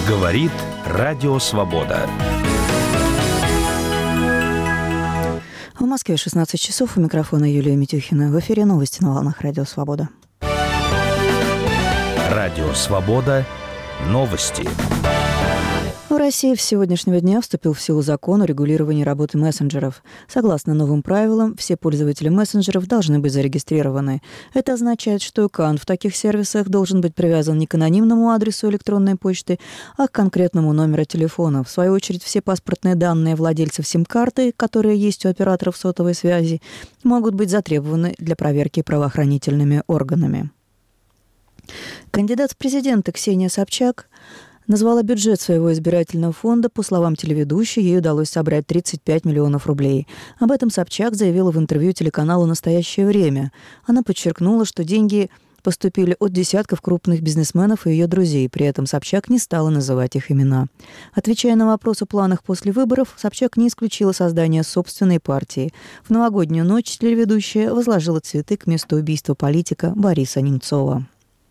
Говорит Радио Свобода. В Москве 16 часов. У микрофона Юлия Митюхина. В эфире новости на волнах Радио Свобода. Радио Свобода. Новости. В России с сегодняшнего дня вступил в силу закон о регулировании работы мессенджеров. Согласно новым правилам, все пользователи мессенджеров должны быть зарегистрированы. Это означает, что аккаунт в таких сервисах должен быть привязан не к анонимному адресу электронной почты, а к конкретному номеру телефона. В свою очередь, все паспортные данные владельцев сим-карты, которые есть у операторов сотовой связи, могут быть затребованы для проверки правоохранительными органами. Кандидат в президенты Ксения Собчак назвала бюджет своего избирательного фонда. По словам телеведущей, ей удалось собрать 35 миллионов рублей. Об этом Собчак заявила в интервью телеканалу «Настоящее время». Она подчеркнула, что деньги поступили от десятков крупных бизнесменов и ее друзей. При этом Собчак не стала называть их имена. Отвечая на вопрос о планах после выборов, Собчак не исключила создание собственной партии. В новогоднюю ночь телеведущая возложила цветы к месту убийства политика Бориса Немцова.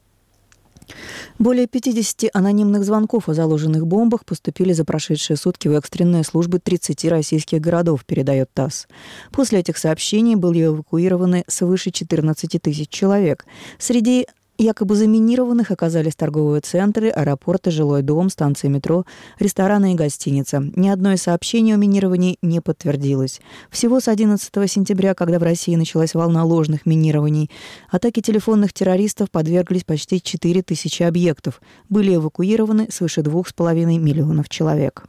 Более 50 анонимных звонков о заложенных бомбах поступили за прошедшие сутки в экстренные службы 30 российских городов, передает ТАСС. После этих сообщений были эвакуированы свыше 14 тысяч человек. Среди якобы заминированных оказались торговые центры, аэропорты, жилой дом, станции метро, рестораны и гостиница. Ни одно из сообщений о минировании не подтвердилось. Всего с 11 сентября, когда в России началась волна ложных минирований, атаки телефонных террористов подверглись почти 4000 объектов. Были эвакуированы свыше 2,5 миллионов человек.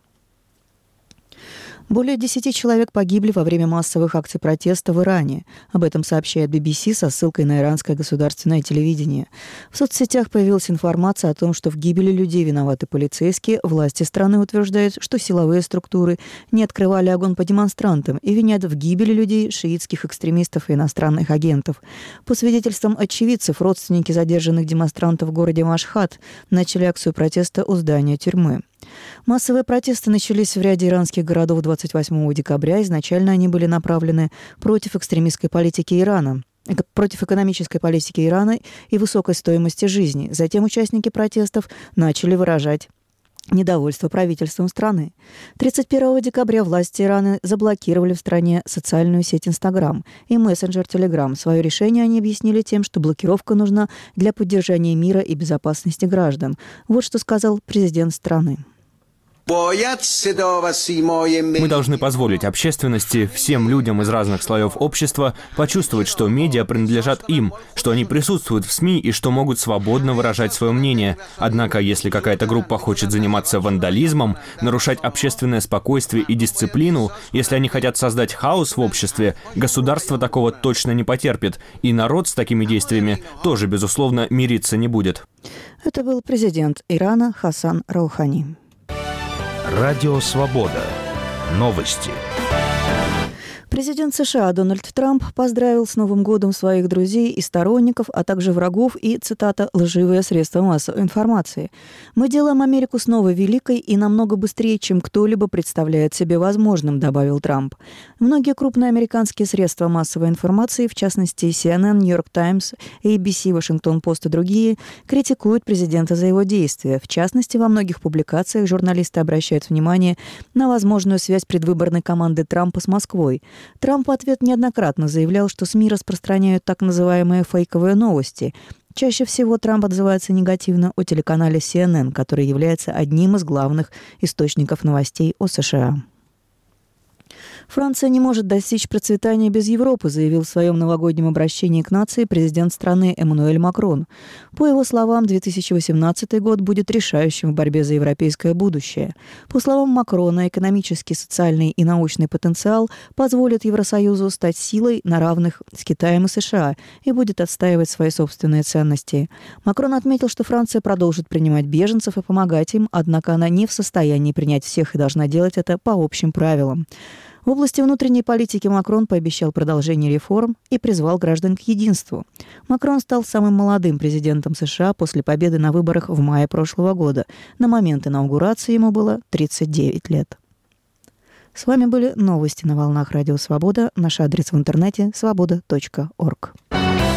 Более 10 человек погибли во время массовых акций протеста в Иране. Об этом сообщает BBC со ссылкой на иранское государственное телевидение. В соцсетях появилась информация о том, что в гибели людей виноваты полицейские. Власти страны утверждают, что силовые структуры не открывали огонь по демонстрантам и винят в гибели людей шиитских экстремистов и иностранных агентов. По свидетельствам очевидцев, родственники задержанных демонстрантов в городе Машхад начали акцию протеста у здания тюрьмы. Массовые протесты начались в ряде иранских городов 28 декабря. Изначально они были направлены против экстремистской политики Ирана, против экономической политики Ирана и высокой стоимости жизни. Затем участники протестов начали выражать недовольство правительством страны. 31 декабря власти Ирана заблокировали в стране социальную сеть Instagram и мессенджер Telegram. Свое решение они объяснили тем, что блокировка нужна для поддержания мира и безопасности граждан. Вот что сказал президент страны. Мы должны позволить общественности, всем людям из разных слоев общества почувствовать, что медиа принадлежат им, что они присутствуют в СМИ и что могут свободно выражать свое мнение. Однако, если какая-то группа хочет заниматься вандализмом, нарушать общественное спокойствие и дисциплину, если они хотят создать хаос в обществе, государство такого точно не потерпит, и народ с такими действиями тоже, безусловно, мириться не будет. Это был президент Ирана Хасан Роухани. Радио Свобода. Новости. Президент США Дональд Трамп поздравил с Новым годом своих друзей и сторонников, а также врагов и, цитата, «лживые средства массовой информации». «Мы делаем Америку снова великой и намного быстрее, чем кто-либо представляет себе возможным», добавил Трамп. Многие крупные американские средства массовой информации, в частности CNN, New York Times, ABC, Washington Post и другие, критикуют президента за его действия. В частности, во многих публикациях журналисты обращают внимание на возможную связь предвыборной команды Трампа с Москвой. Трамп в ответ неоднократно заявлял, что СМИ распространяют так называемые фейковые новости. Чаще всего Трамп отзывается негативно о телеканале CNN, который является одним из главных источников новостей о США. Франция не может достичь процветания без Европы, заявил в своем новогоднем обращении к нации президент страны Эммануэль Макрон. По его словам, 2018 год будет решающим в борьбе за европейское будущее. По словам Макрона, экономический, социальный и научный потенциал позволит Евросоюзу стать силой на равных с Китаем и США и будет отстаивать свои собственные ценности. Макрон отметил, что Франция продолжит принимать беженцев и помогать им, однако она не в состоянии принять всех и должна делать это по общим правилам. В области внутренней политики Макрон пообещал продолжение реформ и призвал граждан к единству. Макрон стал самым молодым президентом США после победы на выборах в мае прошлого года. На момент инаугурации ему было 39 лет. С вами были новости на волнах Радио Свобода. Наш адрес в интернете – свобода.орг.